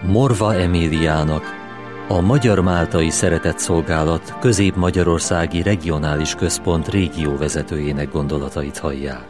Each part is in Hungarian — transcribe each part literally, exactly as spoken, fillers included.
Morva Emíliának, a Magyar-Máltai Szeretetszolgálat Közép-Magyarországi Regionális Központ régióvezetőjének gondolatait hallják.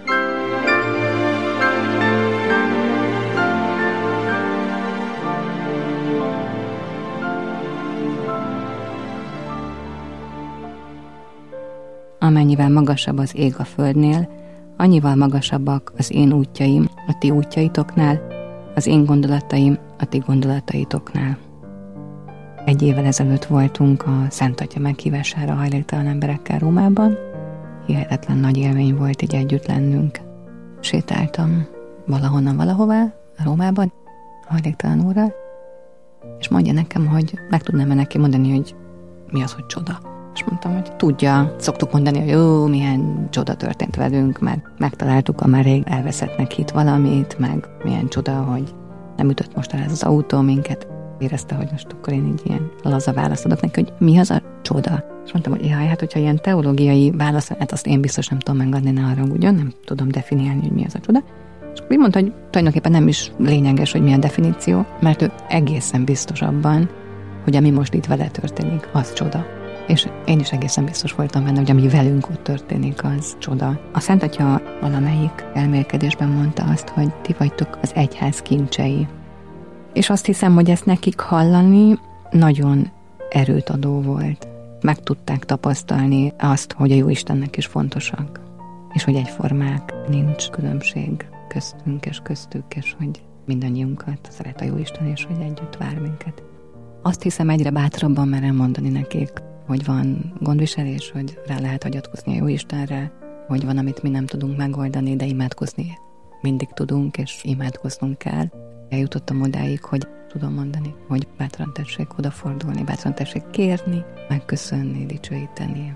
Amennyivel magasabb az ég a földnél, annyival magasabbak az én útjaim a ti útjaitoknál, az én gondolataim a ti gondolataitoknál. Egy évvel ezelőtt voltunk a Szent Atya meghívására hajléktalan emberekkel Rómában. Hihetetlen nagy élmény volt így együtt lennünk. Sétáltam valahonnan valahová, Rómában, a hajléktalan úrral, és mondja nekem, hogy meg tudnám-e neki mondani, hogy mi az, hogy csoda. És mondtam, hogy tudja, szoktuk mondani, hogy jó, milyen csoda történt velünk, meg megtaláltuk a már rég elveszettnek hitt valamit, meg milyen csoda, hogy nem ütött most el ez az autó minket. Érezte, hogy most akkor én így ilyen laza választ adok neki, hogy mi az a csoda. És mondtam, hogy jaj, hát hogyha ilyen teológiai válasz, hát azt én biztos nem tudom megadni, ne haragudjon, nem tudom definiálni, hogy mi az a csoda. És akkor így mondta, hogy tulajdonképpen nem is lényeges, hogy milyen definíció, mert ő egészen biztos abban, hogy ami most itt vele történik, az csoda. És én is egészen biztos voltam benne, hogy ami velünk ott történik, az csoda. A Szent Atya valamelyik elmélkedésben mondta azt, hogy ti vagytok az egyház kincsei. És azt hiszem, hogy ezt nekik hallani nagyon erőt adó volt. Meg tudták tapasztalni azt, hogy a Jóistennek is fontosak. És hogy egyformák, nincs különbség köztünk és köztük, és hogy mindannyiunkat szeret a Jóisten, és hogy együtt vár minket. Azt hiszem, egyre bátrabban merem mondani nekik, hogy van gondviselés, hogy rá lehet hagyatkozni a Jóistenre, hogy van, amit mi nem tudunk megoldani, de imádkozni mindig tudunk, és imádkoznunk kell. Eljutottam odáig, hogy tudom mondani, hogy bátran tessék odafordulni, bátran tessék kérni, megköszönni, dicsőíteni.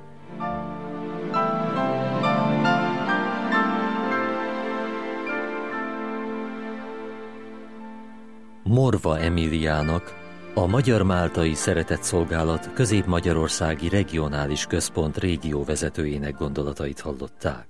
Morva Emíliának, a Magyar-Máltai Szeretetszolgálat Közép-Magyarországi Regionális Központ régióvezetőjének gondolatait hallották.